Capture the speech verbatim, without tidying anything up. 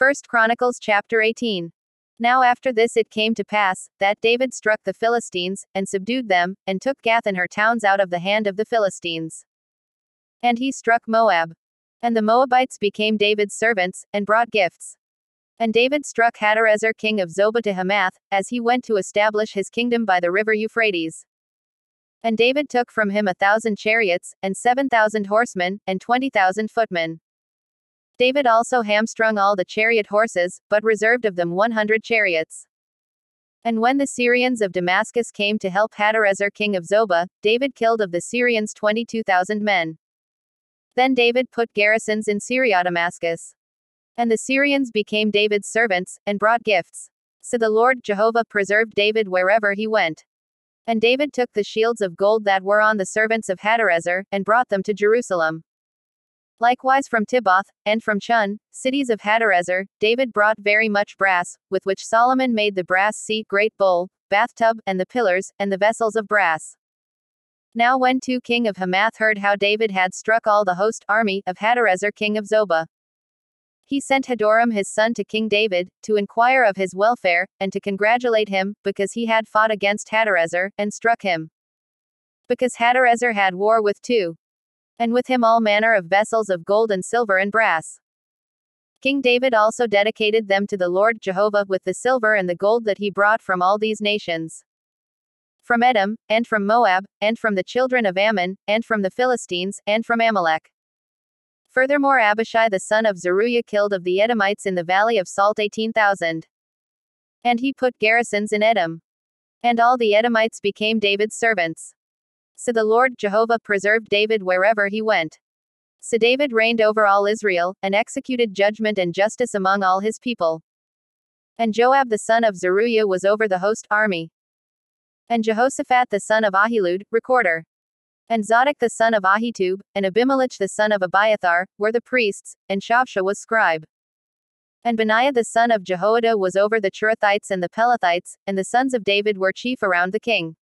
First Chronicles chapter eighteen. Now after this it came to pass, that David struck the Philistines, and subdued them, and took Gath and her towns out of the hand of the Philistines. And he struck Moab. And the Moabites became David's servants, and brought gifts. And David struck Hadarezer king of Zobah to Hamath, as he went to establish his kingdom by the river Euphrates. And David took from him a thousand chariots, and seven thousand horsemen, and twenty thousand footmen. David also hamstrung all the chariot horses, but reserved of them one hundred chariots. And when the Syrians of Damascus came to help Hadarezer king of Zobah, David killed of the Syrians twenty-two thousand men. Then David put garrisons in Syria Damascus. And the Syrians became David's servants, and brought gifts. So the Lord Jehovah preserved David wherever he went. And David took the shields of gold that were on the servants of Hadarezer, and brought them to Jerusalem. Likewise from Tibbath, and from Chun, cities of Hadarezer, David brought very much brass, with which Solomon made the brass seat, great bowl, bathtub, and the pillars, and the vessels of brass. Now when Tu king of Hamath heard how David had struck all the host army of Hadarezer king of Zobah, he sent Hadoram his son to King David, to inquire of his welfare, and to congratulate him, because he had fought against Hadarezer, and struck him. Because Hadarezer had war with Tu, and with him all manner of vessels of gold and silver and brass. King David also dedicated them to the Lord Jehovah with the silver and the gold that he brought from all these nations. From Edom, and from Moab, and from the children of Ammon, and from the Philistines, and from Amalek. Furthermore Abishai the son of Zeruiah killed of the Edomites in the valley of Salt eighteen thousand. And he put garrisons in Edom. And all the Edomites became David's servants. So the Lord Jehovah preserved David wherever he went. So David reigned over all Israel, and executed judgment and justice among all his people. And Joab the son of Zeruiah was over the host army. And Jehoshaphat the son of Ahilud, recorder. And Zadok the son of Ahitub, and Abimelech the son of Abiathar, were the priests, and Shavsha was scribe. And Benaiah the son of Jehoiada was over the Cherethites and the Pelethites, and the sons of David were chief around the king.